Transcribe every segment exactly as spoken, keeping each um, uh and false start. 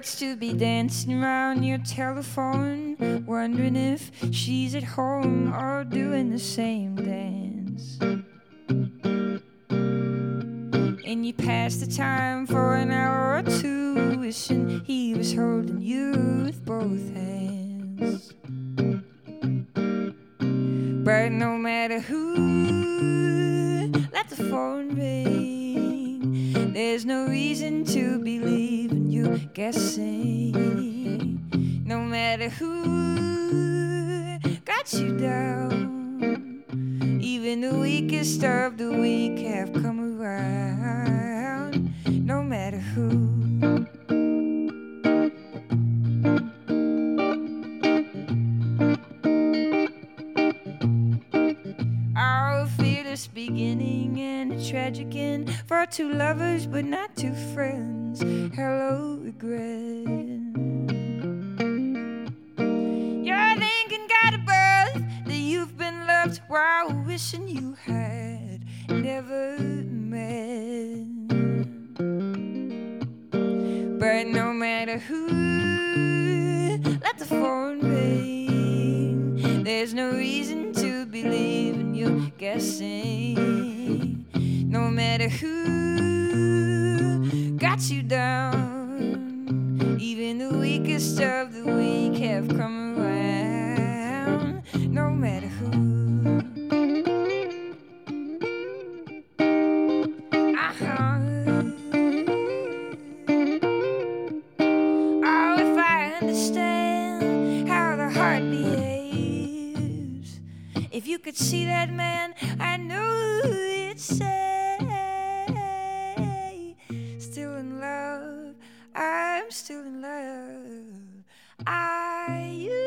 hurts to be dancing around your telephone, wondering if she's at home or doing the same dance. And you pass the time for an hour or two, wishing he was holding you with both hands. But no matter who, let the phone ring. There's no reason to believe in you guessing. No matter who got you down, even the weakest of the weak have come around. No matter who. Our fearless beginning and a tragic end for two lovers but not two friends. Hello, regret. You're thinking God above that you've been loved while wishing you had never met. But no matter who, let the phone ring. There's no reason to believe in you guessing. No matter who got you down, even the weakest of the weak have come around. No matter who. Uh-huh. Oh, if I understand how the heart behaves, if you could see that man, I know you'd say, still in love, I'm still in love. Are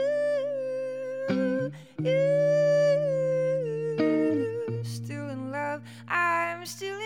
you, you still in love? I'm still in love.